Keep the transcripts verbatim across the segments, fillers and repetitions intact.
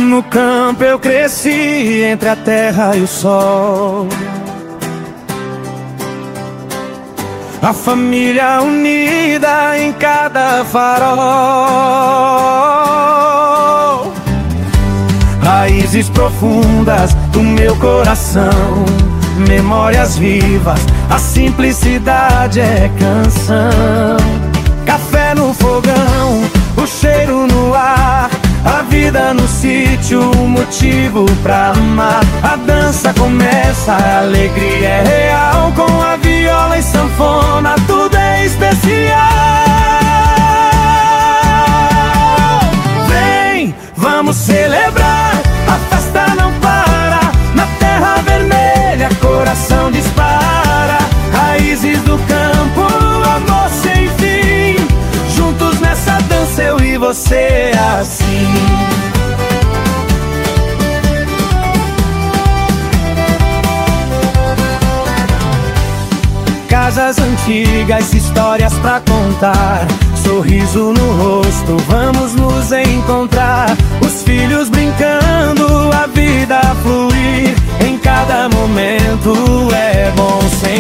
No campo eu cresci, entre a terra e o sol. A família unida em cada farol. Raízes profundas do meu coração, memórias vivas, a simplicidade é canção. Café no fogão, o cheiro no ar, a vida no sítio, um motivo pra amar. A dança começa, a alegria é real, com a viola e sanfona tudo é especial. Vem, vamos celebrar, a festa não para. Na terra vermelha, coração dispara. Raízes do campo, amor sem fim. Juntos nessa dança eu e você assim. Casas antigas, histórias pra contar, sorriso no rosto, vamos nos encontrar. Os filhos brincando, a vida a fluir. Em cada momento é bom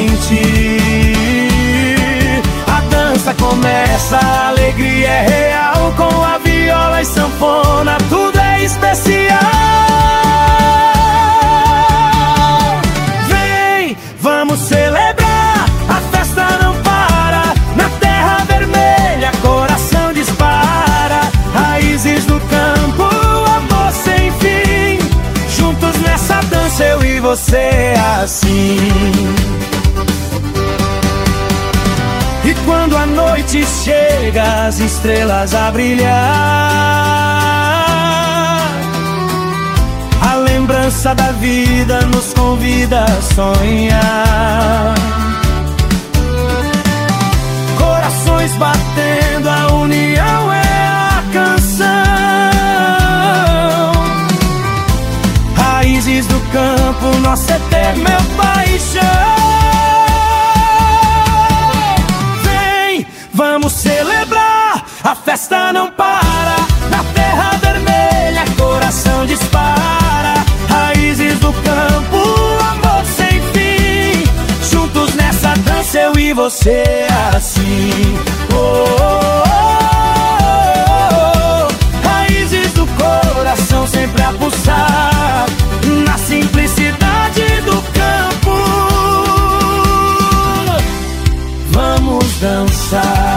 sentir. A dança começa, a alegria é real, com a viola e sanfona tudo é especial. Vem, vamos celebrar, a festa não para. Na terra vermelha, coração dispara. Raízes do campo, amor sem fim. Juntos nessa dança eu e você assim. E quando a noite chega, as estrelas a brilhar, a lembrança da vida nos convida a sonhar. Corações batendo, a união é a canção. Raízes do campo, nossa eterna paixão. Vamos celebrar, a festa não para. Na terra vermelha, coração dispara. Raízes do campo, amor sem fim. Juntos nessa dança eu e você assim. Oh, oh, oh, oh. Raízes do coração sempre a pulsar. Na simplicidade do campo vamos dançar.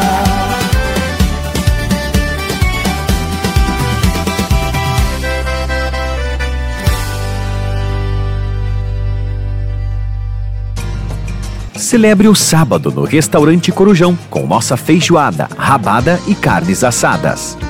Celebre o sábado no Restaurante Corujão com nossa feijoada, rabada e carnes assadas.